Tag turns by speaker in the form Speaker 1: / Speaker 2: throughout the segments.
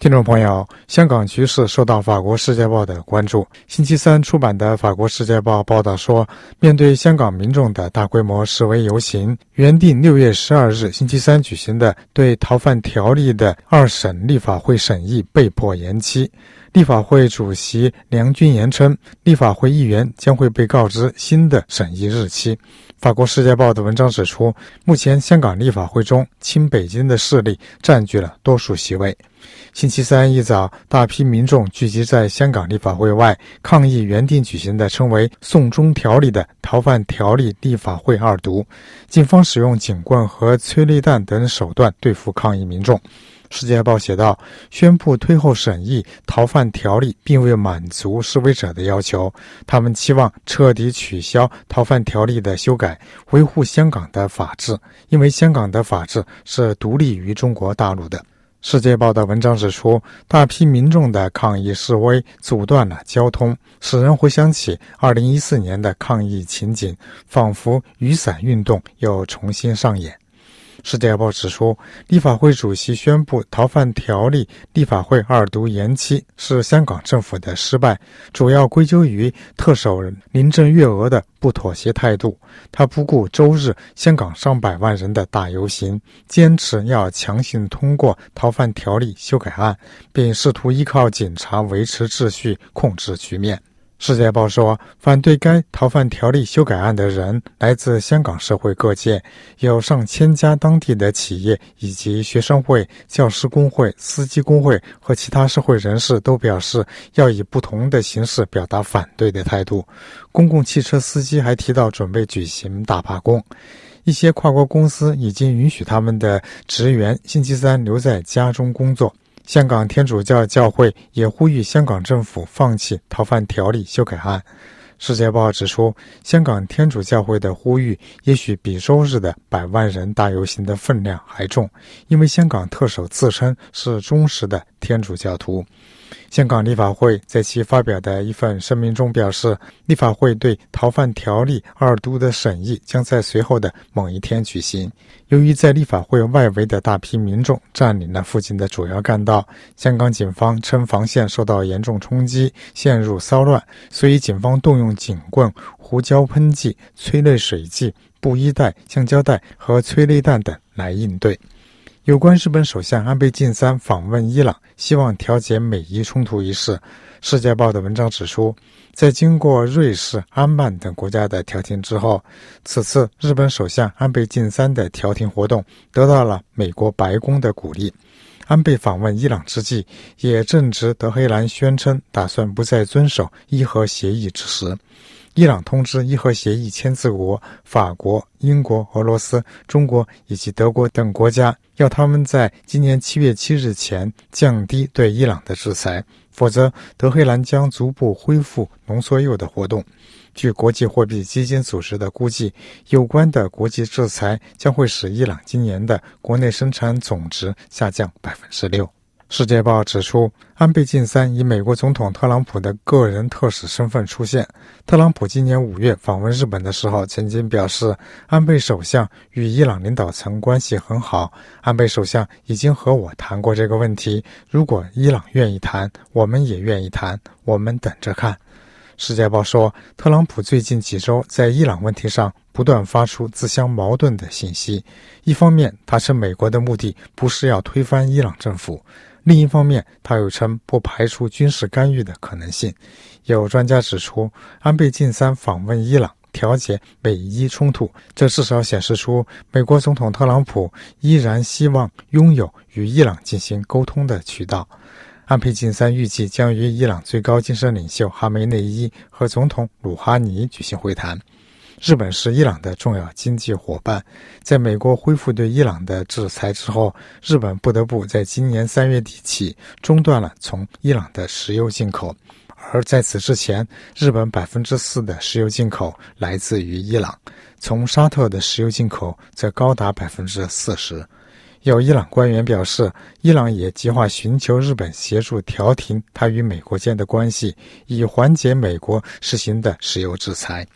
Speaker 1: 听众朋友，香港局势受到法国《世界报》的关注。星期三出版的法国《世界报》报道说，面对香港民众的大规模示威游行，原定6月12日星期三举行的对逃犯条例的2审立法会审议被迫延期。立法会主席梁君彥称，立法会议员将会被告知新的审议日期。法国《世界报》的文章指出，目前香港立法会中亲北京的势力占据了多数席位。星期三一早，大批民众聚集在香港立法会外，抗议原定举行的称为“送中条例”的逃犯条例立法会二读。警方使用警棍和催泪弹等手段对付抗议民众。世界报写道，宣布推后审议逃犯条例并未满足示威者的要求，他们期望彻底取消逃犯条例的修改，维护香港的法治，因为香港的法治是独立于中国大陆的。世界报的文章指出，大批民众的抗议示威阻断了交通，使人回想起2014年的抗议情景，仿佛雨伞运动又重新上演。世界报指出，立法会主席宣布逃犯条例立法会二读延期是香港政府的失败，主要归咎于特首林郑月娥的不妥协态度。他不顾周日香港上百万人的大游行，坚持要强行通过逃犯条例修改案，并试图依靠警察维持秩序，控制局面。世界报说，反对该逃犯条例修改案的人来自香港社会各界，有上千家当地的企业以及学生会、教师工会、司机工会和其他社会人士都表示要以不同的形式表达反对的态度。公共汽车司机还提到准备举行大罢工。一些跨国公司已经允许他们的职员星期三留在家中工作。香港天主教教会也呼吁香港政府放弃逃犯条例修改案。世界报指出，香港天主教会的呼吁也许比周日的100万人大游行的分量还重，因为香港特首自称是忠实的天主教徒。香港立法会在其发表的一份声明中表示，立法会对逃犯条例二读的审议将在随后的某一天举行。由于在立法会外围的大批民众占领了附近的主要干道，香港警方称防线受到严重冲击，陷入骚乱，所以警方动用警棍、胡椒喷剂、催泪水剂、布衣带、橡胶带和催泪弹等来应对。有关日本首相安倍晋三访问伊朗，希望调解美伊冲突一事，世界报的文章指出，在经过瑞士、安曼等国家的调停之后，此次日本首相安倍晋三的调停活动得到了美国白宫的鼓励。安倍访问伊朗之际，也正值德黑兰宣称打算不再遵守伊核协议之时。伊朗通知伊核协议签字国法国、英国、俄罗斯、中国以及德国等国家，要他们在今年7月7日前降低对伊朗的制裁，否则德黑兰将逐步恢复浓缩铀的活动。据国际货币基金组织的估计，有关的国际制裁将会使伊朗今年的国内生产总值下降 6%。世界报指出，安倍晋三以美国总统特朗普的个人特使身份出现。特朗普今年5月访问日本的时候，曾经表示，安倍首相与伊朗领导层关系很好，安倍首相已经和我谈过这个问题，如果伊朗愿意谈，我们也愿意谈，我们等着看。世界报说，特朗普最近几周在伊朗问题上不断发出自相矛盾的信息。一方面，他称美国的目的不是要推翻伊朗政府；另一方面，他又称不排除军事干预的可能性。有专家指出，安倍晋三访问伊朗调解美伊冲突，这至少显示出美国总统特朗普依然希望拥有与伊朗进行沟通的渠道。安倍晋三预计将与伊朗最高精神领袖哈梅内伊和总统鲁哈尼举行会谈。日本是伊朗的重要经济伙伴，在美国恢复对伊朗的制裁之后，日本不得不在今年3月底起中断了从伊朗的石油进口，而在此之前，日本 4% 的石油进口来自于伊朗，从沙特的石油进口则高达 40%。有伊朗官员表示，伊朗也计划寻求日本协助调停它与美国间的关系，以缓解美国实行的石油制裁。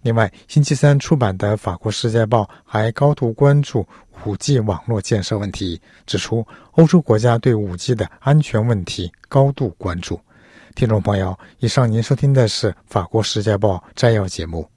Speaker 1: 另外，星期三出版的《法国世界报》还高度关注 5G 网络建设问题，指出欧洲国家对 5G 的安全问题高度关注。听众朋友，以上您收听的是《法国世界报》摘要节目。